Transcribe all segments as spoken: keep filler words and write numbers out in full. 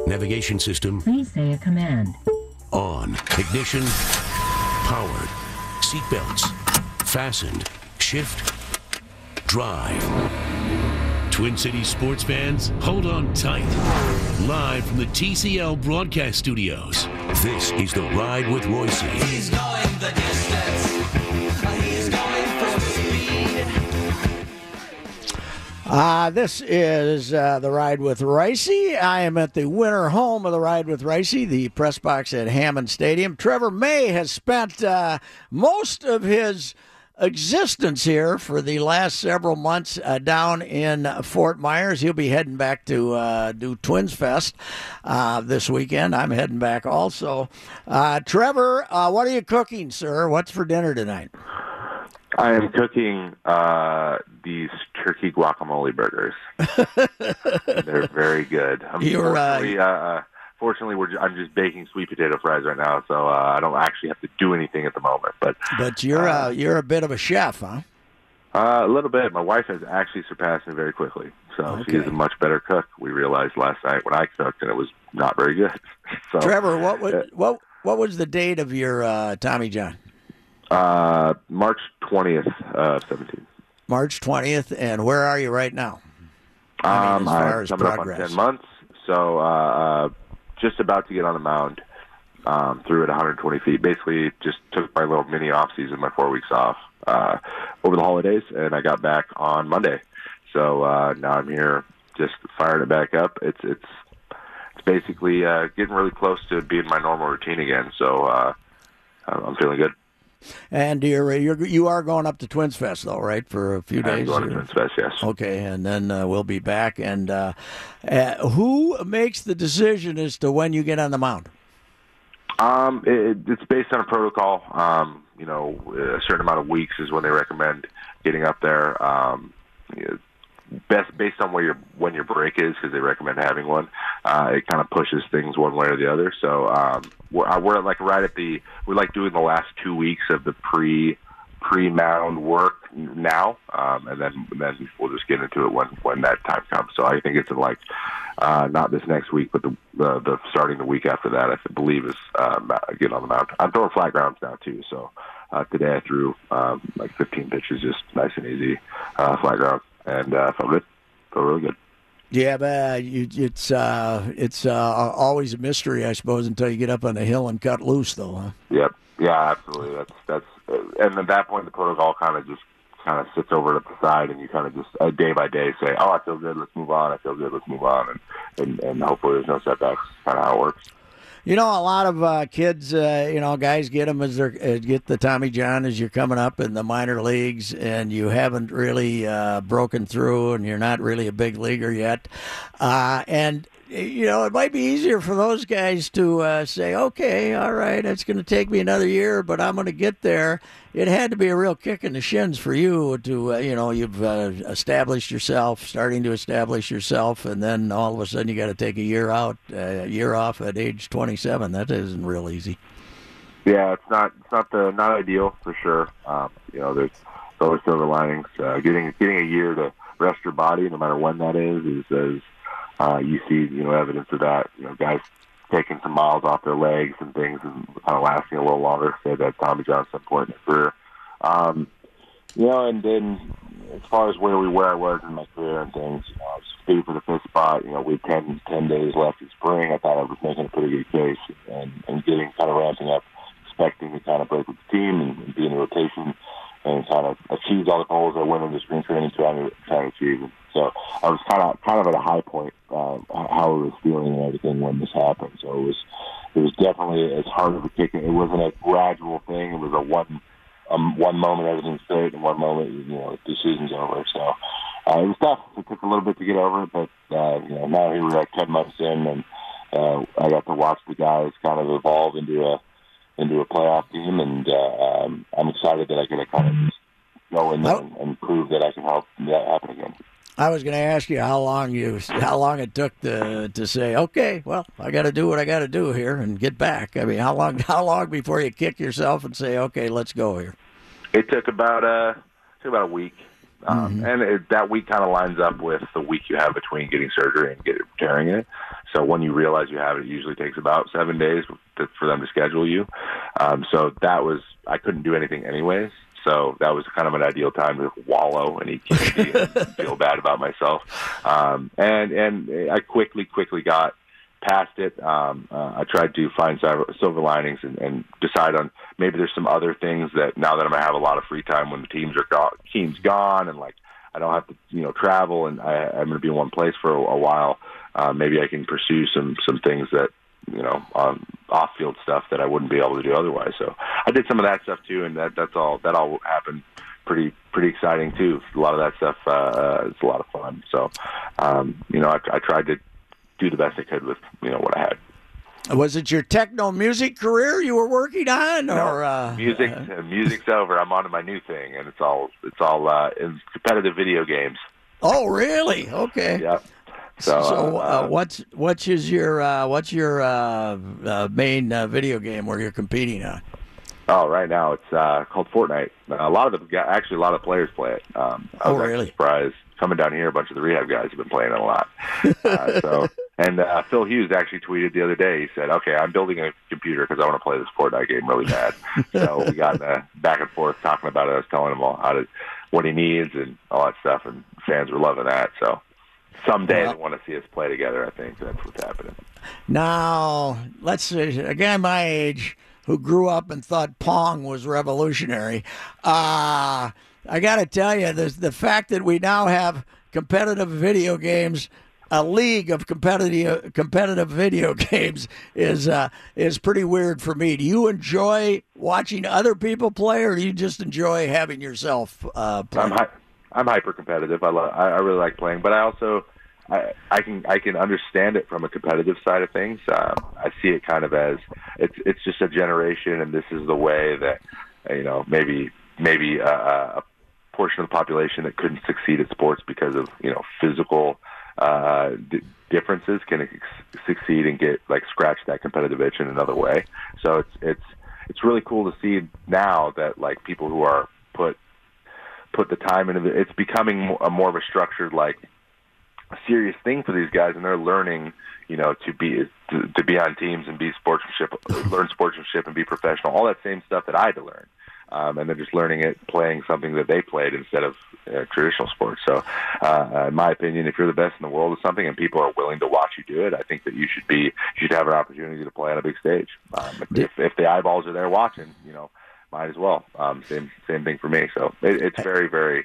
Navigation system. Please say a command. On. Ignition. Powered. Seatbelts. Fastened. Shift. Drive. Twin Cities sports fans, hold on tight. Live from the T C L broadcast studios, this is The Ride with Royce. He's going the distance. He's going for speed. Uh, this is uh, The Ride with Royce. I am at the winter home of The Ride with Royce, the press box at Hammond Stadium. Trevor May has spent uh, most of his existence here for the last several months uh, down in Fort Myers. He'll be heading back to uh, do Twins Fest uh, this weekend. I'm heading back also. Uh, Trevor, uh, what are you cooking, sir? What's for dinner tonight? I am cooking uh, these turkey guacamole burgers. They're very good. You're, Unfortunately, uh, uh, fortunately we're, I'm just baking sweet potato fries right now, so uh, I don't actually have to do anything at the moment. But but you're uh, uh, you're a bit of a chef, huh? Uh, a little bit. My wife has actually surpassed me very quickly, so Okay. she is a much better cook. We realized last night when I cooked, and it was not very good. So, Trevor, what was uh, what what was the date of your uh, Tommy John? Uh, March twentieth of seventeen. March twentieth, and where are you right now? I mean, Um, as far I'm as coming up on progress. ten months, so uh, uh, just about to get on the mound. Um, threw it one hundred twenty feet. Basically, just took my little mini off season, my four weeks off uh, over the holidays, and I got back on Monday. So uh, now I'm here, just firing it back up. It's it's it's basically uh, getting really close to being my normal routine again. So uh, I'm feeling good. And you're, you're you are going up to Twins Fest though, right? For a few I'm days. going to Twins Fest, yes. Okay, and then uh, we'll be back. And uh, uh, who makes the decision as to when you get on the mound? Um, it, it's based on a protocol. Um, you know, a certain amount of weeks is when they recommend getting up there. Um, you know, best based on where your when your break is, because they recommend having one. Uh, it kind of pushes things one way or the other. So um, we're, we're like right at the we're like doing the last two weeks of the pre pre mound work now, um, and then then we'll just get into it when when that time comes. So I think it's in like uh, not this next week, but the, the the starting the week after that. I believe is uh, getting on the mound. I'm throwing flat grounds now too. So uh, today I threw um, like fifteen pitches, just nice and easy uh, flat ground. And uh, felt good. Felt really good. Yeah, but you, it's uh, it's uh, always a mystery, I suppose, until you get up on the hill and cut loose, though. Huh? Yep. Yeah, absolutely. That's that's. Uh, and at that point, the protocol kind of just kind of sits over to the side, and you kind of just uh, day by day say, "Oh, I feel good. Let's move on. I feel good. Let's move on." And and, and hopefully, there's no setbacks. Kind of how it works. You know, a lot of uh, kids, uh, you know, guys get them as they're uh, get the Tommy John as you're coming up in the minor leagues, and you haven't really uh, broken through, and you're not really a big leaguer yet, uh, and. You know, it might be easier for those guys to uh, say, okay, all right, it's going to take me another year, but I'm going to get there. It had to be a real kick in the shins for you to, uh, you know, you've uh, established yourself, starting to establish yourself, and then all of a sudden you got to take a year out, uh, a year off at age twenty-seven. That isn't real easy. Yeah, it's not it's not the not ideal for sure. Um, you know, there's always silver linings. Uh, getting getting a year to rest your body, no matter when that is, is is Uh, you see, you know, evidence of that. You know, guys taking some miles off their legs and things, and kind of lasting a little longer. Say that Tommy John some point in his career. Um, you know, and then as far as where we where I was in my career and things, you know, I was competing for the fifth spot. You know, we had ten, ten days left in spring. I thought I was making a pretty good case, and, and getting kind of ramping up, expecting to kind of break with the team and, and be in the rotation, and kind of achieved all the goals I went into spring training trying to trying to achieve. And so I was kind of kind of at a high point, uh, how I was feeling and everything when this happened. So it was it was definitely as hard of a kick. It wasn't a gradual thing. It was a one um, one moment everything's great, and one moment, you know, the season's over. So uh, it was tough. It took a little bit to get over it, but uh, you know, now here we're like ten months in, and uh, I got to watch the guys kind of evolve into a into a playoff team, and uh, um, I'm excited that I can kind of just go in there and, and prove that I can help that happen again. I was going to ask you how long you how long it took to to say, okay, well, I got to do what I got to do here and get back. I mean, how long how long before you kick yourself and say, okay, let's go here? It took about uh took about a week, um, Mm-hmm. and it, that week kind of lines up with the week you have between getting surgery and getting repairing it. So when you realize you have it, it usually takes about seven days to, for them to schedule you. Um, so that was, I couldn't do anything anyways. So that was kind of an ideal time to wallow and eat candy and feel bad about myself. Um, and, and I quickly, quickly got past it. Um, uh, I tried to find silver, silver linings and, and decide on maybe there's some other things that now that I'm going to have a lot of free time when the teams are gone, team's gone and like I don't have to, you know, travel and I, I'm going to be in one place for a, a while. Uh, maybe I can pursue some, some things that, you know, um, off-field stuff that I wouldn't be able to do otherwise. So I did some of that stuff too, and that that's all that all happened pretty pretty exciting too. A lot of that stuff uh, is a lot of fun. So um, you know, I, I tried to do the best I could with you know what I had. Was it your techno music career you were working on, or no, uh, music? Uh, music's over. I'm on to my new thing, and it's all it's all uh, in competitive video games. Oh, really? Okay. Yeah. So, so uh, uh, what's what's is your uh, what's your uh, uh, main uh, video game where you're competing on? Oh, right now it's uh, called Fortnite. A lot of the actually a lot of players play it. Um, I oh, was really? Surprised coming down here. A bunch of the rehab guys have been playing it a lot. Uh, so, and uh, Phil Hughes actually tweeted the other day. He said, "Okay, I'm building a computer because I want to play this Fortnite game really bad." So we got uh, back and forth talking about it. I was telling him all how to what he needs and all that stuff, and fans were loving that. So. Someday well, they want to see us play together. I think that's what's happening. Now, let's see. A guy my age who grew up and thought Pong was revolutionary. Uh, I got to tell you, the, the fact that we now have competitive video games, a league of competitive competitive video games, is uh, is pretty weird for me. Do you enjoy watching other people play, or do you just enjoy having yourself uh, play? I'm, hi- I'm hyper competitive. I, lo- I I really like playing, but I also I, I can I can understand it from a competitive side of things. Um, I see it kind of as it's it's just a generation, and this is the way that you know maybe maybe a, a portion of the population that couldn't succeed at sports because of you know physical uh, d- differences can ex- succeed and get like scratch that competitive itch in another way. So it's it's it's really cool to see now that like people who are put put the time into it, it's becoming a more of a structured like a serious thing for these guys, and they're learning, you know, to be to, to be on teams and be sportsmanship, learn sportsmanship and be professional. All that same stuff that I had to learn, um, and they're just learning it playing something that they played instead of uh, traditional sports. So, uh, in my opinion, if you're the best in the world at something and people are willing to watch you do it, I think that you should be you should have an opportunity to play on a big stage. Um, if, if the eyeballs are there watching, you know, might as well. Um, same same thing for me. So it, it's very very.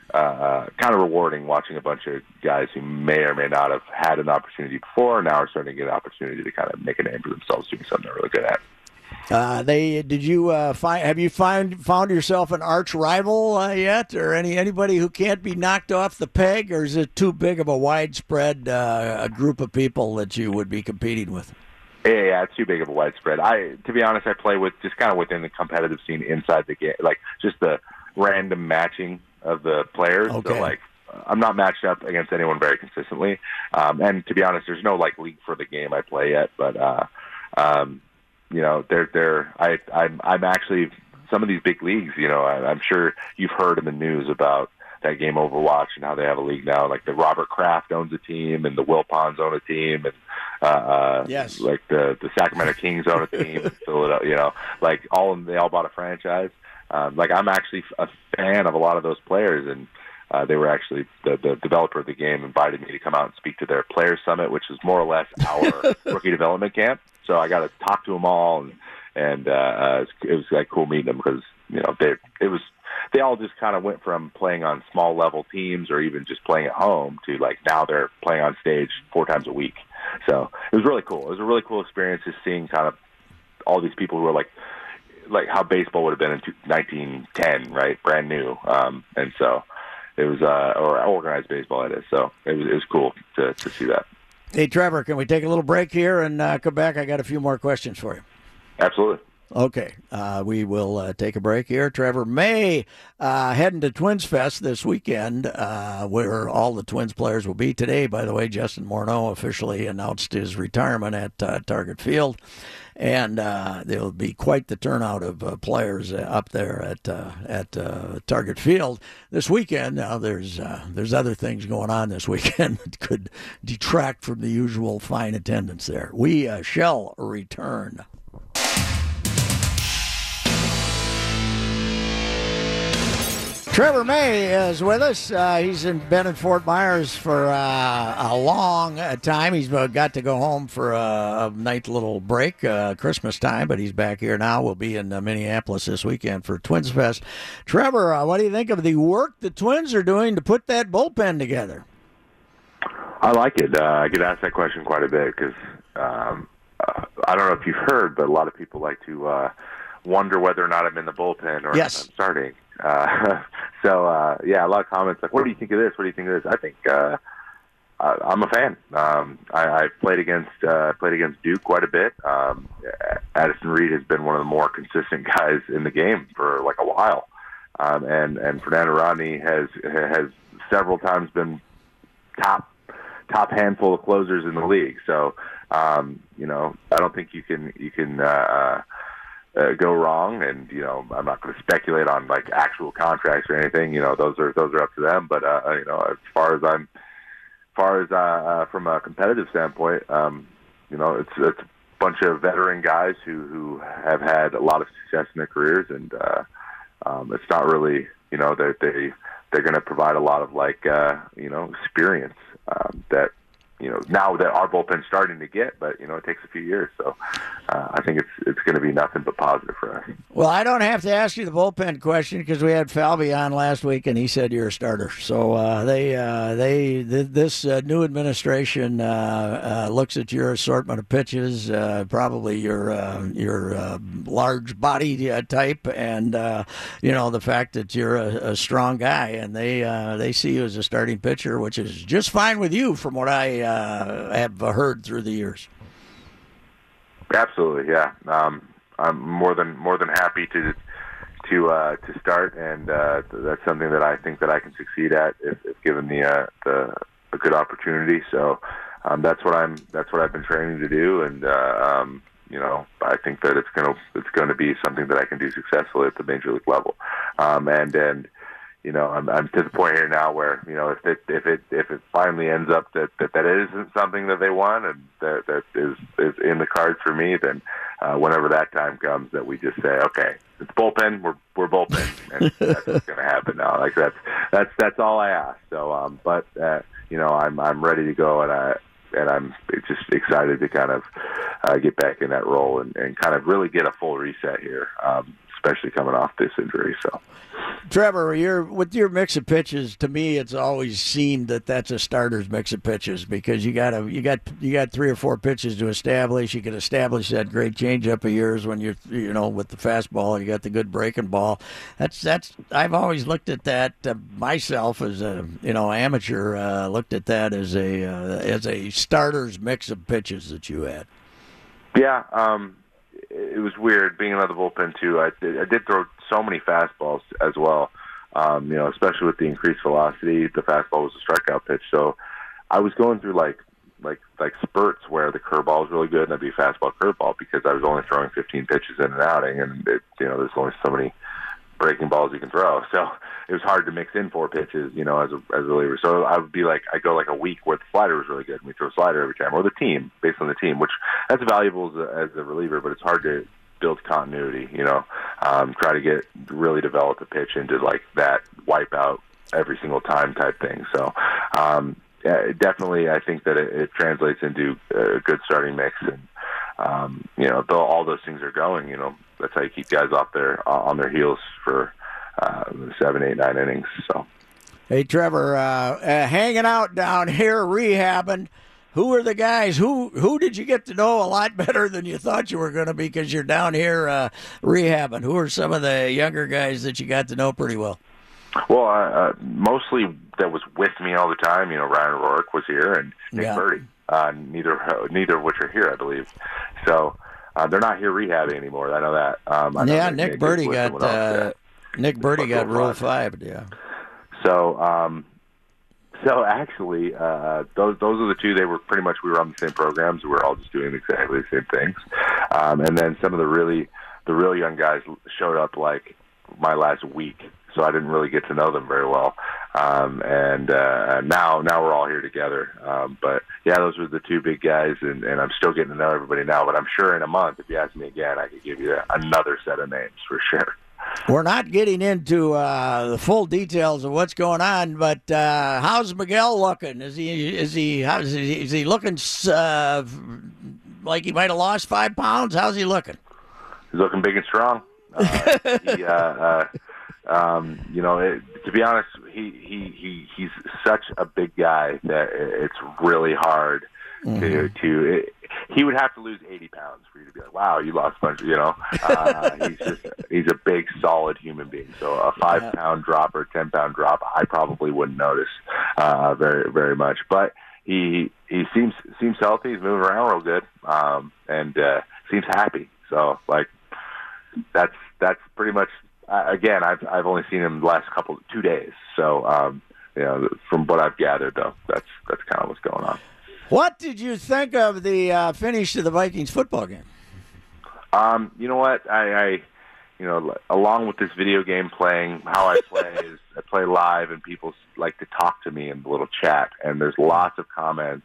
Uh, kind of rewarding watching a bunch of guys who may or may not have had an opportunity before now are starting to get an opportunity to kind of make a name for themselves doing something they're really good at. Uh, they did you uh, find have you find found yourself an arch rival uh, yet, or any anybody who can't be knocked off the peg, or is it too big of a widespread uh, a group of people that you would be competing with? Yeah, yeah, it's too big of a widespread. I, to be honest, I play with just kind of within the competitive scene inside the game, like just the random matching of the players. Okay. So like I'm not matched up against anyone very consistently. Um, and to be honest, there's no like league for the game I play yet, but uh, um, you know, they're, they're, I, I'm, I'm actually some of these big leagues, you know, I, I'm sure you've heard in the news about that game Overwatch and how they have a league now. Like the Robert Kraft owns a team and the Wilpons own a team and, uh, uh, yes. like the, the Sacramento Kings own a team in Philadelphia, you know, like all of them, they all bought a franchise. Um, like I'm actually a fan of a lot of those players, and uh, they were actually the, the developer of the game invited me to come out and speak to their Players Summit, which is more or less our rookie development camp. So I got to talk to them all, and and uh, uh, it was like cool meeting them because you know they it was they all just kind of went from playing on small level teams or even just playing at home to like now they're playing on stage four times a week. So it was really cool. It was a really cool experience just seeing kind of all these people who are like. like how baseball would have been in nineteen ten, right? Brand new. Um, and so it was, uh, or organized baseball it is. So it was, it was cool to, to see that. Hey, Trevor, can we take a little break here and uh, come back? I got a few more questions for you. Absolutely. Okay, uh, we will uh, take a break here. Trevor May uh, heading to Twins Fest this weekend, uh, where all the Twins players will be. Today, by the way, Justin Morneau officially announced his retirement at uh, Target Field, and uh, there will be quite the turnout of uh, players uh, up there at uh, at uh, Target Field this weekend. Now, there's uh, there's other things going on this weekend that could detract from the usual fine attendance there. We uh, shall return. Trevor May is with us. Uh, he's in, been in Fort Myers for uh, a long uh, time. He's uh, got to go home for a, a nice little break, uh, Christmas time, but he's back here now. We'll be in uh, Minneapolis this weekend for Twins Fest. Trevor, uh, what do you think of the work the Twins are doing to put that bullpen together? I like it. Uh, I get asked that question quite a bit because um, uh, I don't know if you've heard, but a lot of people like to uh, wonder whether or not I'm in the bullpen or yes. if I'm starting. Uh, so, uh, yeah, a lot of comments like, what do you think of this? What do you think of this? I think uh, I, I'm a fan. Um, I, I played against uh, played against Duke quite a bit. Um, Addison Reed has been one of the more consistent guys in the game for like a while. Um, and, and Fernando Rodney has has several times been top top handful of closers in the league. So, um, you know, I don't think you can you can uh, uh, go wrong. And you know, I'm not going to speculate on like actual contracts or anything. You know, those are those are up to them. But uh, you know, as far as I'm, as far as uh, uh, from a competitive standpoint, um, you know, it's it's a bunch of veteran guys who who have had a lot of success in their careers, and uh, um, it's not really, you know, that they, they they're going to provide a lot of like uh, you know experience. Um, that, you know, now that our bullpen's starting to get, but, you know, it takes a few years. So uh, I think it's it's going to be nothing but positive for us. Well, I don't have to ask you the bullpen question because we had Falvey on last week and he said you're a starter. So uh, they, uh, they, th- this uh, new administration uh, uh, looks at your assortment of pitches, uh, probably your uh, your uh, large body uh, type, and uh, you know the fact that you're a, a strong guy, and they uh, they see you as a starting pitcher, which is just fine with you, from what I uh, have heard through the years. Absolutely, yeah. Um, I'm more than more than happy to to uh, to start, and uh, that's something that I think that I can succeed at if, if given the uh, the a good opportunity. So um, that's what I'm that's what I've been training to do, and uh, um, you know, I think that it's going to it's going to be something that I can do successfully at the major league level, um, and and. You know, I'm, I'm to the point here now where, you know, if it if it if it finally ends up that that, that isn't something that they want and that that is, is in the cards for me, then uh, whenever that time comes, that we just say, okay, it's bullpen, we're we're bullpen, and that's what's going to happen now. Like that's that's that's all I ask. So, um, but uh, you know, I'm I'm ready to go, and I and I'm just excited to kind of uh, get back in that role and, and kind of really get a full reset here, um, especially coming off this injury. So. Trevor, you're, with your mix of pitches, to me, it's always seemed that that's a starter's mix of pitches because you got a, you got you got three or four pitches to establish. You can establish that great changeup of yours when you're you know with the fastball. You got the good breaking ball. That's that's I've always looked at that uh, myself as a you know amateur. Uh, looked at that as a uh, as a starter's mix of pitches that you had. Yeah. Um... It was weird being out of the bullpen too. I did, I did throw so many fastballs as well, um, you know, especially with the increased velocity. The fastball was a strikeout pitch, so I was going through like like like spurts where the curveball was really good and I'd be fastball curveball because I was only throwing fifteen pitches in an outing, and it, you know, there's only so many breaking balls you can throw, so it was hard to mix in four pitches, you know, as a as a reliever. So I would be like, I go like a week where the slider was really good, and we throw a slider every time, or the team, based on the team, which that's valuable as a, as a reliever, but it's hard to build continuity, you know, um, try to get really develop a pitch into like that wipe out every single time type thing. So um, yeah, definitely, I think that it, it translates into a good starting mix, and um, you know, though all those things are going, you know, that's how you keep guys off their uh, on their heels for uh, seven, eight, nine innings. So, hey, Trevor, uh, uh, hanging out down here, rehabbing. Who are the guys? Who who did you get to know a lot better than you thought you were going to be because you're down here uh, rehabbing? Who are some of the younger guys that you got to know pretty well? Well, uh, uh, mostly that was with me all the time. You know, Ryan O'Rourke was here, and Nick yeah. Birdie. Uh, neither neither of which are here, I believe. So. Uh, they're not here rehabbing anymore. I know that. Um, I know yeah, they- Nick they- Birdie with got someone else, uh, yeah. Nick Birdie got Rule Rule Five. Yeah. So, um, so actually, uh, those those are the two. They were pretty much we were on the same programs. We were all just doing exactly the same things. Um, and then some of the really the real young guys showed up like my last week, so I didn't really get to know them very well. Um, and uh, now now we're all here together. Um, but yeah, those were the two big guys, and, and I'm still getting to know everybody now. But I'm sure in a month, if you ask me again, I could give you another set of names for sure. We're not getting into uh, the full details of what's going on, but uh, how's Miguel looking? Is he is he how is he, is he looking uh, like he might have lost five pounds? How's he looking? He's looking big and strong. Uh, he, uh, uh, um, you know, it, to be honest, he, he he he's such a big guy that it's really hard mm-hmm. to to. It, he would have to lose eighty pounds for you to be like, wow, you lost a bunch. You know, uh, he's just he's a big, solid human being. So a five yeah. pound drop or ten pound drop, I probably wouldn't notice uh, very very much. But he he seems seems healthy. He's moving around real good, um, and uh, seems happy. So like that's that's pretty much. Uh, again, I've I've only seen him the last couple two days. So um, you know, from what I've gathered, though, that's that's kind of what's going on. What did you think of the uh, finish to the Vikings football game? Um, you know what? I, I, you know, along with this video game playing, how I play is I play live, and people like to talk to me in the little chat, and there's lots of comments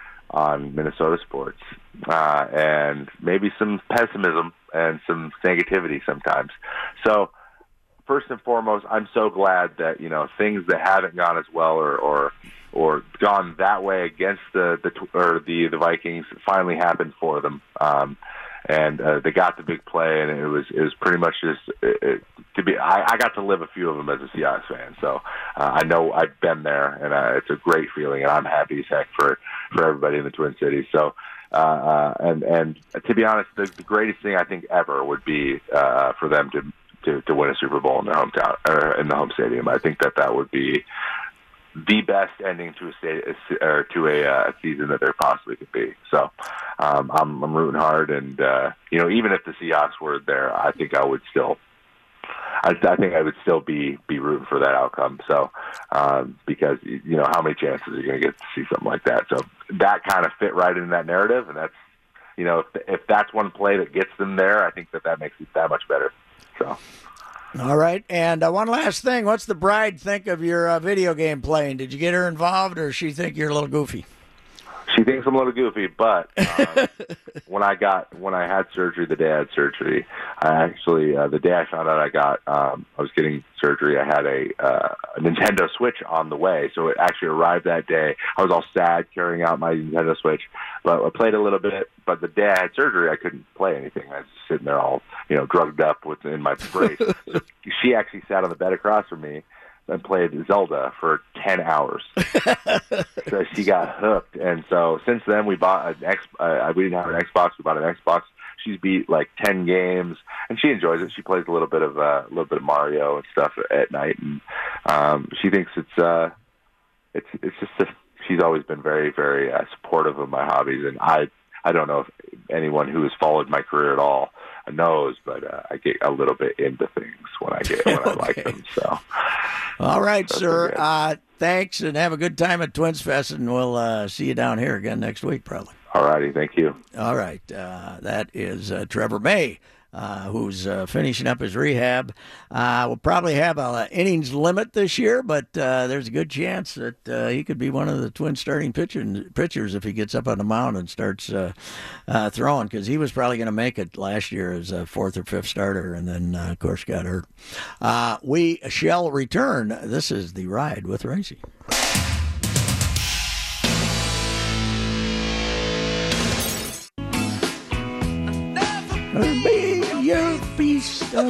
on Minnesota sports, uh, and maybe some pessimism and some negativity sometimes. So, first and foremost, I'm so glad that you know things that haven't gone as well or. or or gone that way against the the or the the Vikings finally happened for them, um, and uh, they got the big play, and it was it was pretty much just it, it, to be. I, I got to live a few of them as a Seahawks fan, so uh, I know I've been there, and uh, it's a great feeling, and I'm happy as heck for for everybody in the Twin Cities. So. Uh, uh, and and to be honest, the, the greatest thing I think ever would be uh, for them to, to to win a Super Bowl in their hometown or in the home stadium. I think that that would be the best ending to a state or to a uh, season that there possibly could be. So um, I'm, I'm rooting hard, and uh, you know, even if the Seahawks were there, I think I would still. I, I think I would still be be rooting for that outcome. So um, because you know how many chances are you going to get to see something like that? So that kind of fit right in that narrative, and that's you know if if that's one play that gets them there, I think that that makes it that much better. So. All right, and uh, one last thing. What's the bride think of your uh, video game playing? Did you get her involved, or does she think you're a little goofy? She thinks I'm a little goofy, but um, when I got when I had surgery, the day I had surgery, I actually uh, the day I found out I got um, I was getting surgery, I had a, uh, a Nintendo Switch on the way, so it actually arrived that day. I was all sad carrying out my Nintendo Switch, but I played a little bit. But the day I had surgery, I couldn't play anything. I was just sitting there all you know drugged up with in my brace. So she actually sat on the bed across from me and played Zelda for ten hours. So she got hooked. And so since then, we bought an X. Uh, we didn't have an Xbox. We bought an Xbox. She's beat like ten games, and she enjoys it. She plays a little bit of uh, a little bit of Mario and stuff at night, and um, she thinks it's uh, it's it's just a, she's always been very very uh, supportive of my hobbies, and I I don't know if anyone who has followed my career at all knows, but uh, I get a little bit into things when I get when okay. I like them. So. All right, so sir. Uh, thanks, and have a good time at Twins Fest, and we'll uh, see you down here again next week, probably. All righty, thank you. All right, uh, that is uh, Trevor May, uh, who's uh, finishing up his rehab. Uh, we'll probably have an innings limit this year, but uh, there's a good chance that uh, he could be one of the Twins starting pitcher, pitchers if he gets up on the mound and starts uh, uh, throwing, because he was probably going to make it last year as a fourth or fifth starter, and then, uh, of course, got hurt. Uh, we shall return. This is The Ride with Racey. Be your beast of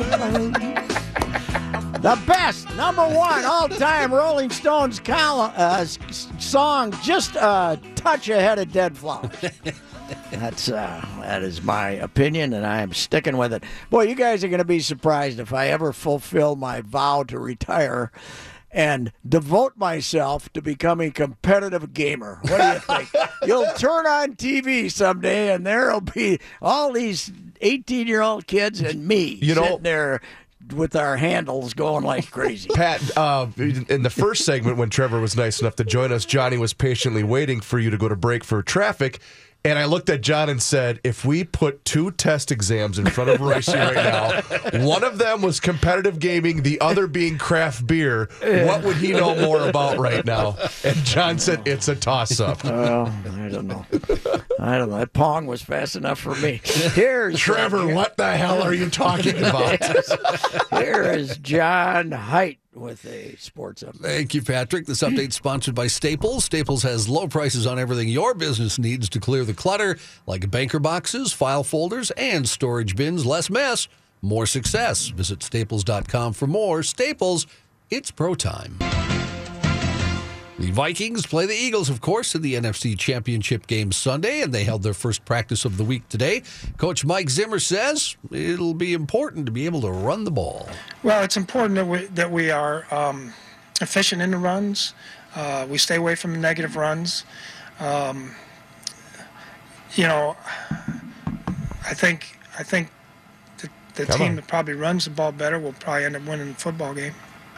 the best number one all-time Rolling Stones column, uh, song, just a touch ahead of Dead Flowers. That's uh, that is my opinion, and I am sticking with it. Boy, you guys are going to be surprised if I ever fulfill my vow to retire and devote myself to becoming a competitive gamer. What do you think? You'll turn on T V someday, and there'll be all these eighteen-year-old kids and me You know- sitting there with our handles going like crazy. Pat, uh, in the first segment when Trevor was nice enough to join us, Johnny was patiently waiting for you to go to break for traffic. And I looked at John and said, if we put two test exams in front of Royce right now, one of them was competitive gaming, the other being craft beer, what would he know more about right now? And John said, it's a toss-up. Well, I don't know. I don't know. That pong was fast enough for me. Here's Trevor, what the hell are you talking about? Here is John Height with a sports update. Thank you, Patrick. This update is sponsored by Staples. Staples has low prices on everything your business needs to clear the clutter, like banker boxes, file folders, and storage bins. Less mess, more success. Visit staples dot com for more. Staples, it's pro time. The Vikings play the Eagles, of course, in the N F C Championship game Sunday, and they held their first practice of the week today. Coach Mike Zimmer says it'll be important to be able to run the ball. Well, it's important that we, that we are um, efficient in the runs. Uh, we stay away from negative runs. Um, you know, I think I think the, the Come team on. that probably runs the ball better will probably end up winning the football game.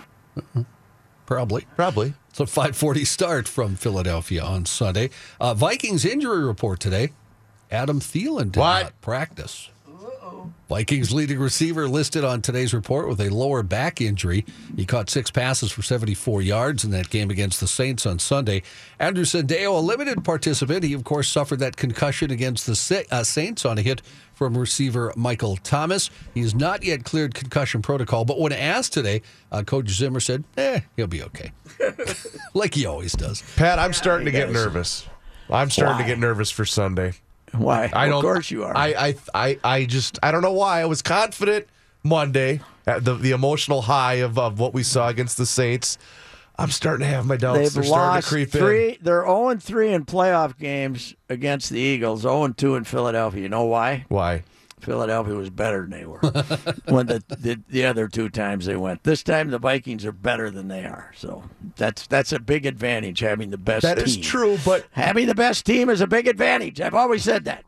Probably. Probably. It's a five forty start from Philadelphia on Sunday. Uh, Vikings injury report today. Adam Thielen did What? not practice. Vikings leading receiver listed on today's report with a lower back injury. He caught six passes for seventy-four yards in that game against the Saints on Sunday. Andrew Sendeo, a limited participant. He, of course, suffered that concussion against the Sa- uh, Saints on a hit from receiver Michael Thomas. He has not yet cleared concussion protocol, but when asked today, uh, Coach Zimmer said, eh, he'll be okay. Like he always does. Pat, I'm starting to he get does. nervous. I'm starting Why? to get nervous for Sunday. Why? I don't, Of course you are. I, I, I, I just, I don't know why. I was confident Monday at the the emotional high of, of what we saw against the Saints. I'm starting to have my doubts. They've They're starting lost to creep three. in. They're zero and three in playoff games against the Eagles. zero and two in Philadelphia. You know why? Why? Philadelphia was better than they were when the, the the other two times they went. This time the Vikings are better than they are. So that's that's a big advantage, having the best That team. is true, but Having the best team is a big advantage. I've always said that.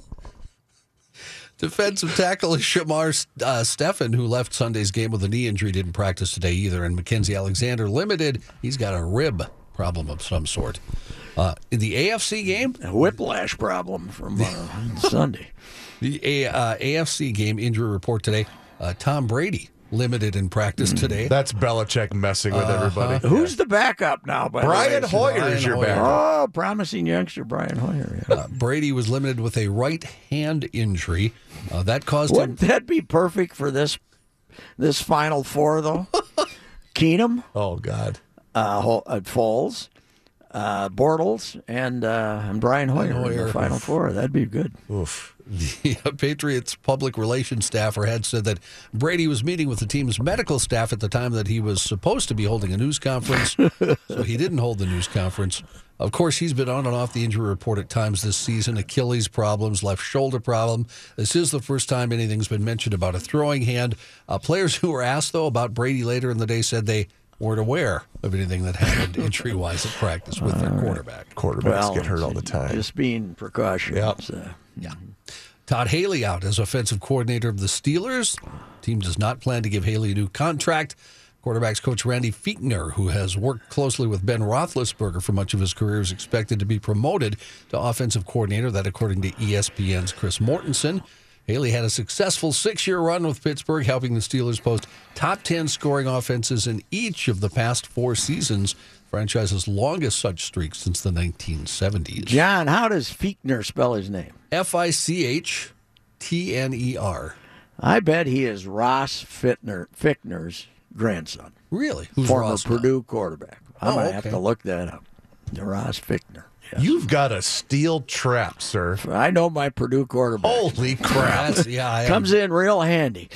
Defensive tackle Shamar uh, Stephan, who left Sunday's game with a knee injury, didn't practice today either. And Mackenzie Alexander limited. He's got a rib problem of some sort. Uh, in the A F C game, A whiplash problem from uh, Sunday. the A- uh, A F C game injury report today, uh, Tom Brady limited in practice today. that's Belichick messing with everybody. Who's the backup now? By Brian the way? Hoyer Brian is your Hoyer. backup. Oh, promising youngster Brian Hoyer. Yeah. Uh, Brady was limited with a right hand injury. Uh, that caused Wouldn't him. that be perfect for this this Final Four though? Keenum, Oh God. uh, Ho- uh, Foles, uh, Bortles, and uh, and Brian Hoyer, in Hoyer. the Final Four. That'd be good. Oof. The Patriots public relations staffer had said that Brady was meeting with the team's medical staff at the time that he was supposed to be holding a news conference, so he didn't hold the news conference. Of course, he's been on and off the injury report at times this season. Achilles problems, left shoulder problem. This is the first time anything's been mentioned about a throwing hand. Uh, players who were asked, though, about Brady later in the day said they weren't aware of anything that happened injury-wise at practice with their quarterback. Quarterbacks Well, get hurt all the time. Just being precautions. Yep. Uh, Yeah. Todd Haley out as offensive coordinator of the Steelers. Team does not plan to give Haley a new contract. Quarterbacks coach Randy Fichtner, who has worked closely with Ben Roethlisberger for much of his career, is expected to be promoted to offensive coordinator. That, according to E S P N's Chris Mortensen. Haley had a successful six-year run with Pittsburgh, helping the Steelers post top ten scoring offenses in each of the past four seasons, franchise's longest such streak since the nineteen seventies. John, how does Fichtner spell his name? F I C H T N E R. I bet he is Ross Fichtner, Fichtner's grandson, Really? Who's former Ross now? Purdue quarterback. I'm Oh, gonna have okay. to look that up. Ross Fichtner. Yes. You've got a steel trap, sir. I know my Purdue quarterback. Holy crap. That's, yeah, I am. Comes in real handy.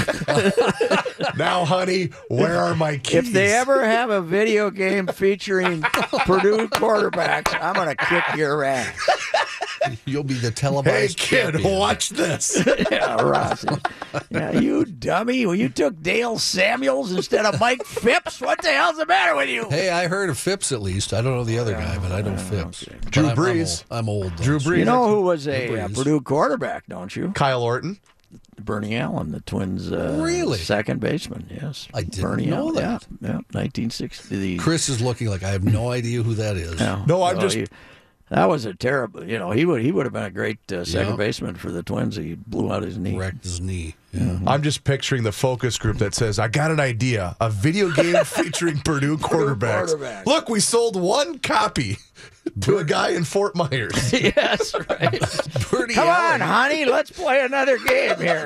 Now, honey, where are my keys? If they ever have a video game featuring Purdue quarterbacks, I'm going to kick your ass. You'll be the Hey, televised kid, champion. watch this. Yeah, Ross. Yeah, you dummy. Well, you took Dale Samuels instead of Mike Phipps. What the hell's the matter with you? Hey, I heard of Phipps at least. I don't know the other guy, but I know Phipps. But Drew I'm, Brees. I'm old. I'm old though, Drew so- Brees. You know who was a, Drew uh Brees. Purdue quarterback, don't you? Kyle Orton. Bernie Allen, the Twins' uh, Really? second baseman. Yes, I didn't Bernie know Allen, that. Yeah, yeah, nineteen sixty. Chris is looking like I have no idea who that is. Yeah. No, I'm So just- he- that was a terrible. You know, he would he would have been a great uh, second Yeah. baseman for the Twins. He blew out his knee. Wrecked his knee. Yeah. I'm just picturing the focus group that says, I got an idea. A video game featuring Purdue quarterbacks. quarterbacks. Look, we sold one copy to a guy in Fort Myers. Yes, right. Bernie Come Allen. on, honey, let's play another game here.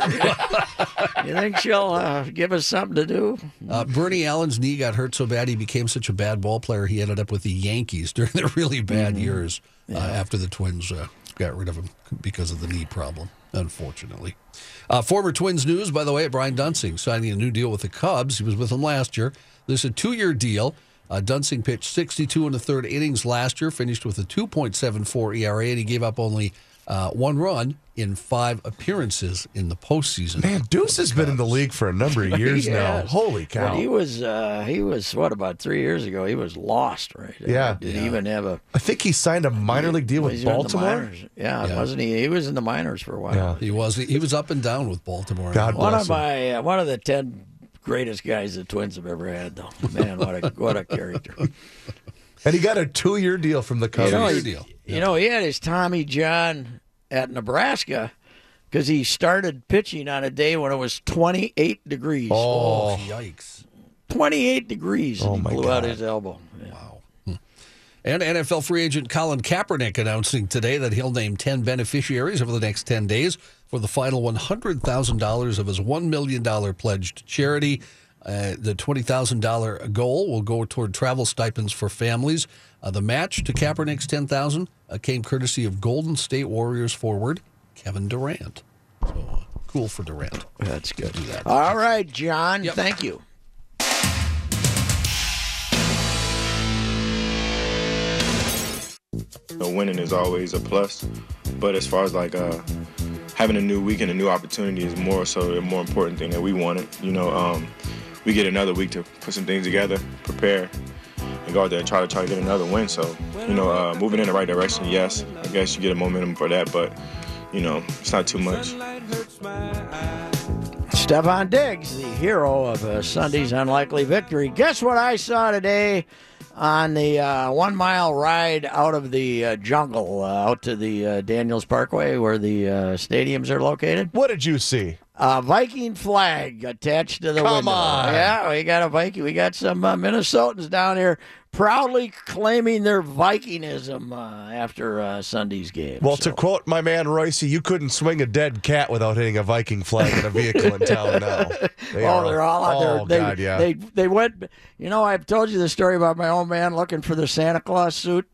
You think she'll uh, give us something to do? Uh, Bernie Allen's knee got hurt so bad he became such a bad ball player he ended up with the Yankees during the really bad years uh, after the Twins uh, got rid of him because of the knee problem, unfortunately. Uh, former Twins news, by the way, Brian Dunsing signing a new deal with the Cubs. He was with them last year. This is a two-year deal. Uh, Dunsing pitched sixty-two in the third innings last year, finished with a two point seven four E R A, and he gave up only uh, one run in five appearances in the postseason. Man, Deuce has been in the league for a number of years now. Yes. Holy cow. When he was, uh, he was what about three years ago? He was lost, right? Yeah. Did he even have a I think he signed a minor league deal was with he in the Baltimore. minors? Yeah, Yeah. wasn't he? He was in the minors for a while. Yeah. He was he was up and down with Baltimore. God One bless of him. my uh, one of the ten greatest guys the Twins have ever had, though. Man, what a what a character. And he got a two-year deal from the Cubs. You know, Two-year he, deal. you know, he had his Tommy John at Nebraska because he started pitching on a day when it was twenty-eight degrees. Oh, Yikes. twenty-eight degrees, and Oh, he my blew out God. his elbow. Yeah. And N F L free agent Colin Kaepernick announcing today that he'll name ten beneficiaries over the next ten days for the final one hundred thousand dollars of his one million dollars pledge to charity. Uh, the twenty thousand dollars goal will go toward travel stipends for families. Uh, the match to Kaepernick's ten thousand dollars uh, came courtesy of Golden State Warriors forward Kevin Durant. So uh, cool for Durant. That's good. Do that. All right, John. Yep. Thank you. You know, winning is always a plus, but as far as like uh, having a new week and a new opportunity is more so a more important thing that we wanted. You know, um, we get another week to put some things together, prepare, and go out there and try to try to get another win. So, you know, uh, moving in the right direction, yes, I guess you get a momentum for that, but you know, it's not too much. Stephon Diggs, the hero of uh, Sunday's unlikely victory. Guess what I saw today on the uh, one mile ride out of the uh, jungle uh, out to the uh, Daniels Parkway where the uh, stadiums are located? what did you see? A Viking flag attached to the Come window. on. Yeah, we got a Viking. We got some uh, Minnesotans down here proudly claiming their Vikingism uh, after uh, Sunday's game. Well, So- to quote my man Royce, you couldn't swing a dead cat without hitting a Viking flag in a vehicle in town now. They Oh, are- they're all out there. Oh, They, God, yeah. they they went. You know, I've told you the story about my old man looking for the Santa Claus suit.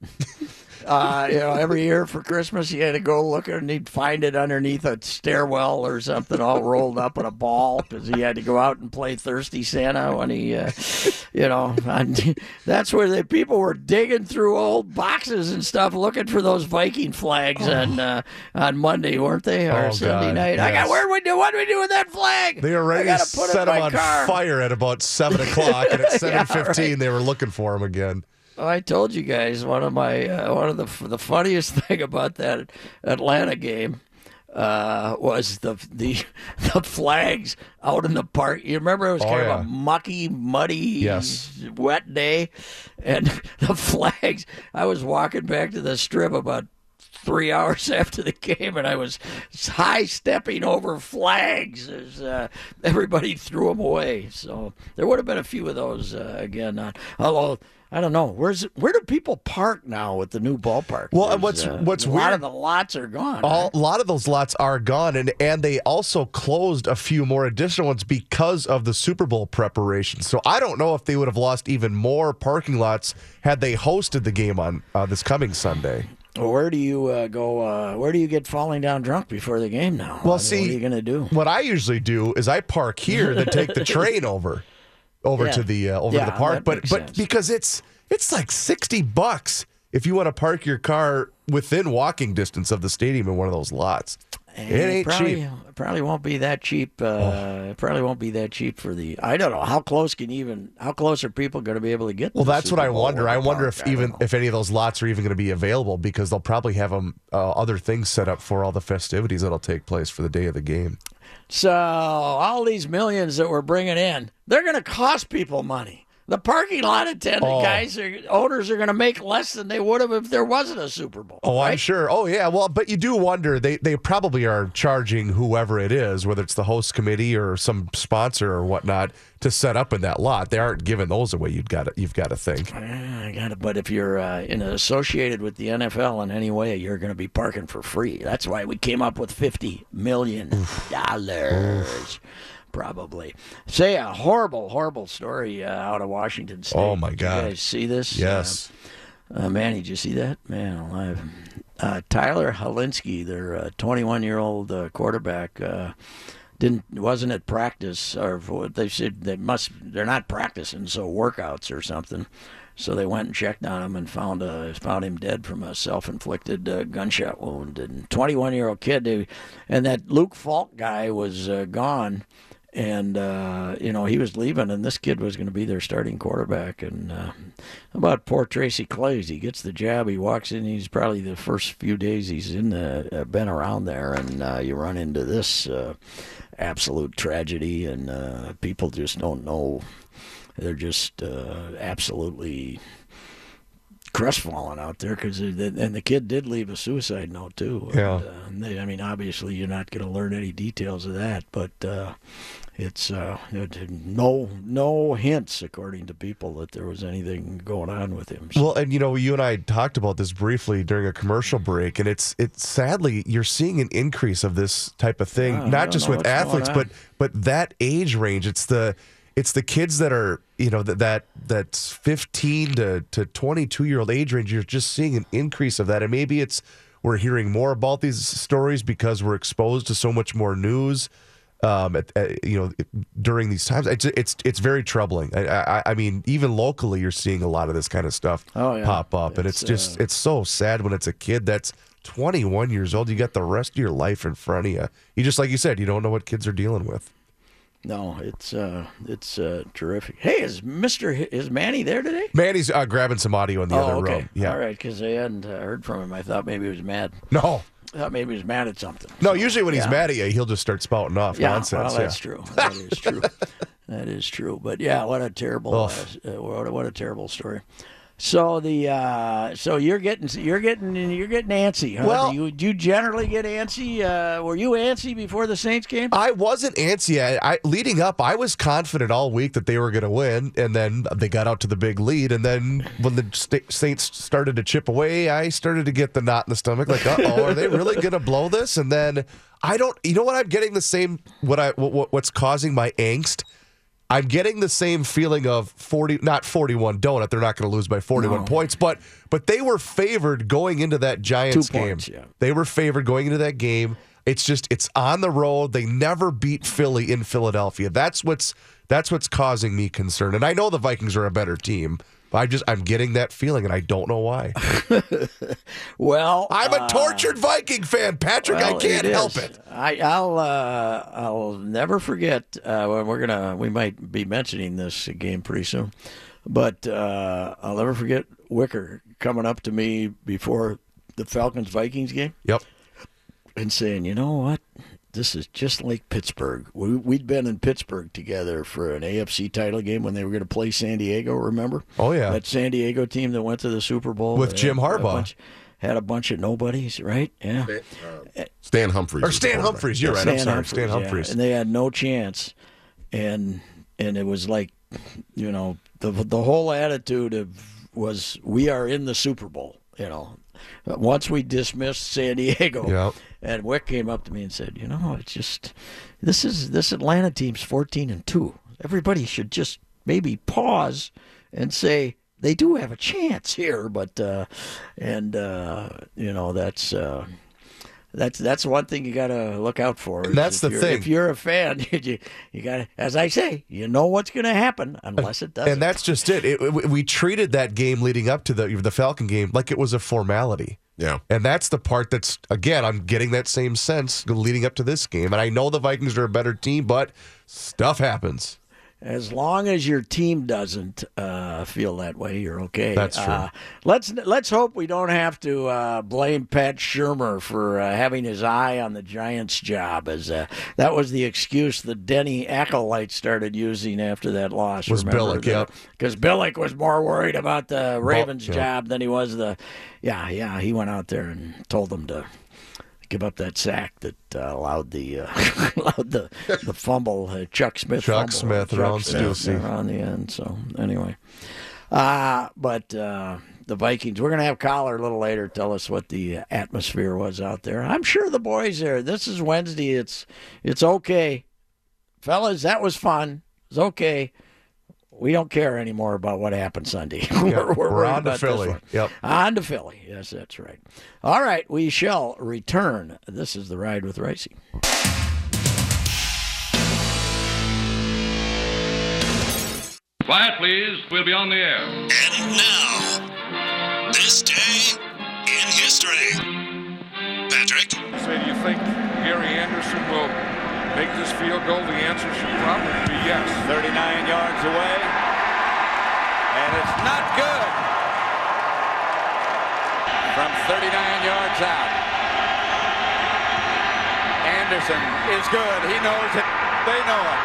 Uh, you know, every year for Christmas, he had to go looking and he'd find it underneath a stairwell or something, all rolled up in a ball, because he had to go out and play Thirsty Santa when he, uh, you know, and that's where the people were digging through old boxes and stuff looking for those Viking flags on uh, on Monday, weren't they, or Oh, Sunday God, night? I got yes. where do we do? What do we do with that flag? They I already gotta put it set in him my on car. fire at about seven o'clock, and at seven fifteen they were looking for him again. Oh, I told you guys one of my uh, one of the the funniest thing about that Atlanta game uh, was the the the flags out in the park. You remember it was Oh, kind yeah. of a mucky, muddy, Yes. wet day, and the flags. I was walking back to the strip about three hours after the game, and I was high stepping over flags as uh, everybody threw them away. So there would have been a few of those uh, again. Uh, although I don't know, where's where do people park now with the new ballpark? Well, and There's, what's- what's a lot weird- of the lots are gone. All, right? a lot of those lots are gone, and, and they also closed a few more additional ones because of the Super Bowl preparation. So I don't know if they would have lost even more parking lots had they hosted the game on uh, this coming Sunday. Well, where do you uh, go? Uh, where do you get falling down drunk before the game now? Well, I mean, see, what are you going to do? What I usually do is I park here, then take the train over, over Yeah. to the uh, over Yeah, to the park. that But makes but sense. because it's it's like sixty bucks if you want to park your car, within walking distance of the stadium in one of those lots. It ain't probably, cheap. It probably won't be that cheap. Uh, Oh. It probably won't be that cheap for the. I don't know how close can even how close are people going to be able to get? To Well, the that's what Super I Bowl wonder. or I the wonder park? if I don't even know. if any of those lots are even going to be available because they'll probably have them uh, other things set up for all the festivities that'll take place for the day of the game. So all these millions that we're bringing in, they're going to cost people money. The parking lot attendant Oh. guys, are, owners are going to make less than they would have if there wasn't a Super Bowl. Oh, right? I'm sure. Oh, yeah. Well, but you do wonder. They they probably are charging whoever it is, whether it's the host committee or some sponsor or whatnot, to set up in that lot. They aren't giving those away. You've got to you've got to think. I got it. But if you're uh, in associated with the N F L in any way, you're going to be parking for free. That's why we came up with fifty million dollars. Probably. Say a horrible, horrible story uh, out of Washington State. Oh, my Did God. You guys see this? Yes. Uh, uh, man, did you see that? Man alive. Uh, Tyler Helinski, their uh, twenty-one-year-old uh, quarterback, uh, didn't wasn't at practice, or what they said they must. They're not practicing, so workouts or something. So they went and checked on him and found uh, found him dead from a self-inflicted uh, gunshot wound. And twenty-one-year-old kid, they, and that Luke Falk guy was uh, gone. And, uh, you know, he was leaving, and this kid was going to be their starting quarterback. And uh, how about poor Tracy Claeys? He gets the job. He walks in. He's probably the first few days he's in the, uh, been around there, and uh, you run into this uh, absolute tragedy, and uh, people just don't know. They're just uh, absolutely crestfallen out there because and the kid did leave a suicide note too. Yeah. And, uh, they, I mean, obviously you're not going to learn any details of that, but uh, it's uh, it, no no hints, according to people, that there was anything going on with him. So, Well, and you know, you and I talked about this briefly during a commercial break, and it's it's sadly you're seeing an increase of this type of thing, Yeah, I not don't just know with what's going athletes, on. but but that age range. It's the it's the kids that are you know that that that's fifteen to to twenty-two year old age range. You're just seeing an increase of that, and maybe it's we're hearing more about these stories because we're exposed to so much more news. Um, at, at, you know, during these times, it's it's it's very troubling. I, I I mean, even locally, you're seeing a lot of this kind of stuff Oh, yeah. pop up, and it's It's, just uh, it's so sad when it's a kid that's twenty-one years old. You got the rest of your life in front of you. You just like you said, you don't know what kids are dealing with. no, it's uh, it's uh, terrific. Hey, is Mister H- is Manny there today? Manny's uh, grabbing some audio in the oh, other okay. room. Yeah, All right, because I hadn't uh, heard from him. I thought maybe he was mad. no, I thought maybe he was mad at something. no. Usually when he's yeah. mad at you, he'll just start spouting off Yeah, nonsense. well, that's yeah. true. That is true. That is true. But yeah, what a terrible, uh, uh, what, a, what a terrible story. So the uh, so you're getting you're getting you're getting antsy, huh? Well- do you, do you generally get antsy? Uh, were you antsy before the Saints game? I wasn't antsy. I, I leading up, I was confident all week that they were going to win, and then they got out to the big lead. And then when the Sta- Saints started to chip away, I started to get the knot in the stomach, like, "Uh oh, are they really going to blow this?" And then I don't. You know what? I'm getting the same. What I what, what's causing my angst? I'm getting the same feeling of forty, not forty-one donut. They're not going to lose by forty-one No. points, but but they were favored going into that Giants Two game. points, yeah. They were favored going into that game. It's just it's on the road. They never beat Philly in Philadelphia. That's what's that's what's causing me concern. And I know the Vikings are a better team, but I just I'm getting that feeling, and I don't know why. Well, I'm a uh, tortured Viking fan, Patrick. I well, can't it help is. it. I, I'll uh, I'll never forget. Uh, when we're gonna we might be mentioning this game pretty soon, but uh, I'll never forget Wicker coming up to me before the Falcons Vikings game Yep. and saying, "You know what? This is just like Pittsburgh. We, we'd been in Pittsburgh together for an A F C title game when they were going to play San Diego. Remember? Oh yeah. That San Diego team that went to the Super Bowl With They Jim had a Harbaugh. bunch- had a bunch of nobodies, right? Yeah. Stan Humphries. Or is the Stan quarterback. Humphries. You're right. I'm sorry, Stan yeah. Humphries. And they had no chance, and and it was like, you know, the the whole attitude of was we are in the Super Bowl. You know, once we dismissed San Diego, Yep. and Wick came up to me and said, you know, it's just this is this Atlanta team's fourteen and two. Everybody should just maybe pause and say, they do have a chance here, but uh, and uh, you know that's uh, that's that's one thing you got to look out for. is That's if the you're- thing. If you're a fan, you you got to, as I say, you know what's going to happen unless it doesn't. And that's just it. It- we- We treated that game leading up to the the Falcon game like it was a formality. Yeah. And that's the part that's, again, I'm getting that same sense leading up to this game. And I know the Vikings are a better team, but stuff happens. As long as your team doesn't uh, feel that way, you're okay. That's true. Uh, let's let's hope we don't have to uh, blame Pat Shurmur for uh, having his eye on the Giants' job, as uh, that was the excuse that Denny Acolyte started using after that loss. Was Billick, yep. Because Billick was more worried about the Ravens' yeah. job than he was the. Yeah, yeah, he went out there and told them to give up that sack that uh, allowed the uh, allowed the the fumble, uh, Chuck Smith. Chuck fumble, Smith Chuck around Smith Stussy. around the end. So anyway, uh, but uh, the Vikings. We're gonna have Collar a little later tell us what the atmosphere was out there. I'm sure the boys there. This is Wednesday. It's it's okay, fellas. That was fun. It's okay. We don't care anymore about what happened Sunday. Yeah, we're we're, we're worried on to about Philly. this one. Yep. On to Philly. Yes, that's right. All right, we shall return. This is The Ride with Ricey. Quiet, please. We'll be on the air. And now, this day in history. Patrick? Say, do you think Gary Anderson will make this field goal? The answer should probably be yes. thirty-nine yards away, and it's not good. From thirty-nine yards out. Anderson is good. He knows it. They know it.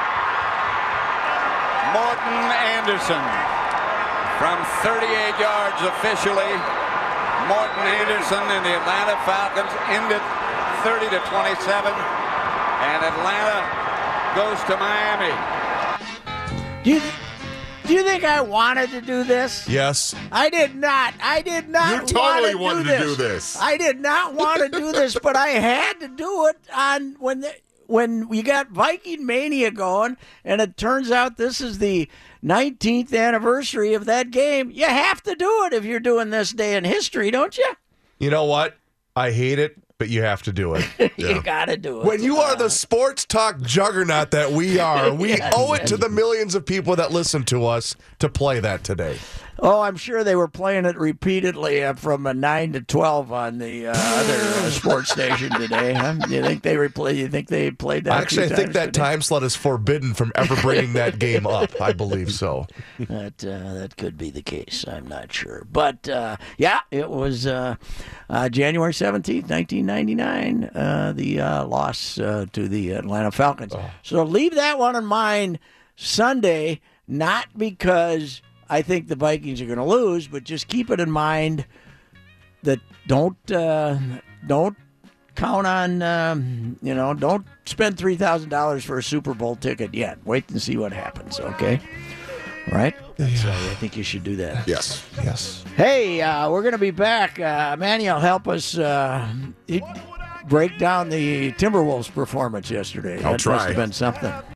Morton Anderson from thirty-eight yards officially. Morton Anderson and the Atlanta Falcons ended thirty to twenty-seven, and Atlanta goes to Miami. Do you, do you think I wanted to do this? Yes. I did not. I did not. You totally want wanted to do to this. do this. I did not want to do this, but I had to do it on when the, when we got Viking Mania going, and it turns out this is the nineteenth anniversary of that game. You have to do it if you're doing this day in history, don't you? You know what? I hate it, but you have to do it. You got to do it. When you are the sports talk juggernaut that we are, we Yes. owe it to the millions of people that listen to us to play that today. Oh, I'm sure they were playing it repeatedly uh, from uh, nine to twelve on the uh, other uh, sports station today. Huh? Do you think they replay? You think they played that? a Actually, I few think times that today? time slot is forbidden from ever bringing that game up. I believe so. That uh, that could be the case. I'm not sure, but uh, yeah, it was uh, uh, January seventeenth, nineteen ninety-nine. Uh, the uh, loss uh, to the Atlanta Falcons. Oh. So leave that one in mind Sunday, not because I think the Vikings are going to lose, but just keep it in mind that don't uh, don't count on um, you know don't spend three thousand dollars for a Super Bowl ticket yet. Wait and see what happens. Okay, right? That's, uh, I think you should do that. Yes. Yes. Hey, uh, we're going to be back. Uh, Manuel, help us uh, break down the Timberwolves' performance yesterday. I'll that try. must have been something.